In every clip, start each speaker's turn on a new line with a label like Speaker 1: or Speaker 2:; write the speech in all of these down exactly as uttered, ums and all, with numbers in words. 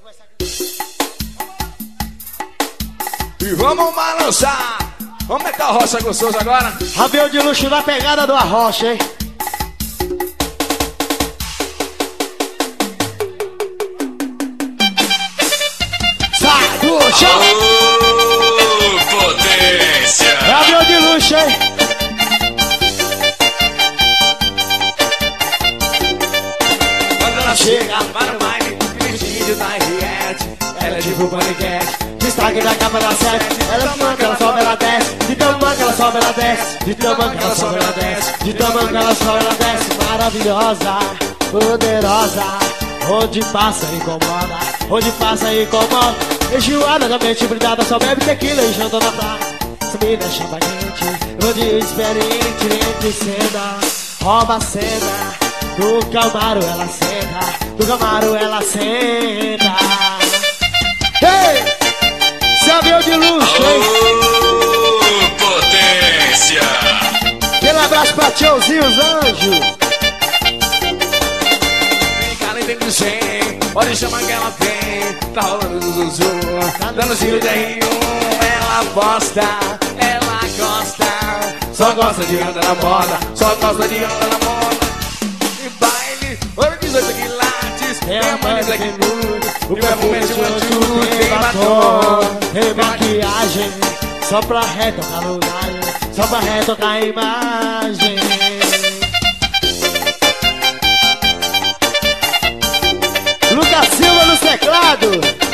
Speaker 1: E vamos balançar. Vamos meter a rocha gostoso agora.
Speaker 2: Rabel de luxo na pegada do arrocha, hein? Sai do chão!
Speaker 1: Oh, potência!
Speaker 2: Rabel de luxo, hein?
Speaker 1: Quando ela chega para o baile, vestido da Henriette, ela é tipo paniquete.
Speaker 2: Destaque na capa da sete. Ela tamanho que ela sobe, ela desce. De tamanho que ela sobe, ela desce. De tamanho que ela sobe, ela desce. De tamanho que ela sobe, ela desce. Maravilhosa, poderosa. Onde passa incomoda, onde passa incomoda. Enjoada da mente brindada, só bebe tequila e janta na praia. Essa menina chama a gente, onde experiente entre cena. Rouba a cena, do Camaro ela senta. Do Camaro ela senta. Hey! Rabel de luxo, hein?
Speaker 1: Oh, potência!
Speaker 2: Aquele abraço pra tiozinho, os anjos.
Speaker 1: Fica ali dentro de cem, pode chamar que ela tem. Tá rolando do Zuzu, tá dando giro de R um. Ela gosta, ela gosta. Só gosta de andar na moda, só gosta de andar na moda. E baile, ouro dezoito quilates. Tem a mãe de Black Moon. O perfume de Manchu, tem batom,
Speaker 2: tem maquiagem, só pra retocar no galho, só pra retocar a imagem. Lucas Silva no teclado.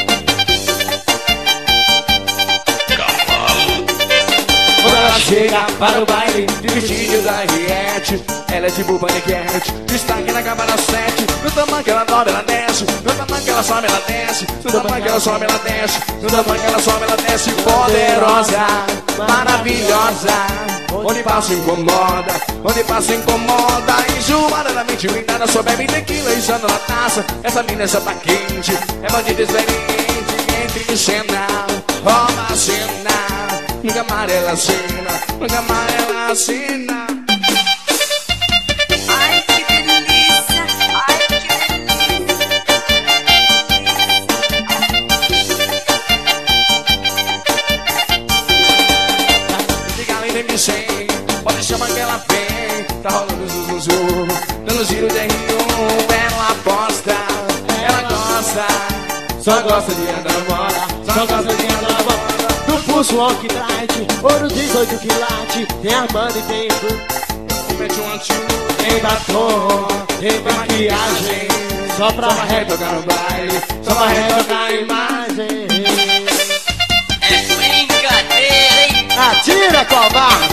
Speaker 1: Quando ela chega para o baile, de vestido da Henriette, ela é tipo paniquete. Destaque na cama da sete. No tamanho que ela dobra, ela desce. No tamanho que ela sobe, ela desce. No tamanho que ela sobe, ela desce. No tamanho que ela sobe, ela desce. Poderosa, maravilhosa. Onde passa incomoda, onde passa incomoda. Enjoada da mente brindada, só bebe tequila e janta na taça. Essa mina é chapa quente, é bandida experiente. Entre em cena, rouba a cena. Nunca amarela assina, nunca amarela assina.
Speaker 3: Ai que delícia, ai que delícia.
Speaker 1: Fica ali dentro de cem, pode chamar que ela vem. Tá rolando zuzuzu, dando giro de R um. Ela aposta, ela gosta. Só gosta de andar na moda, só gosta de andar na moda.
Speaker 2: No pulso walk light, ouro dezoito quilates. Tem Armando e tem
Speaker 1: Mete um antigo,
Speaker 2: tem batom, tem maquiagem, só pra retocar no baile, só pra retocar a imagem.
Speaker 3: É brincadeira, hein?
Speaker 2: Atira, covarde!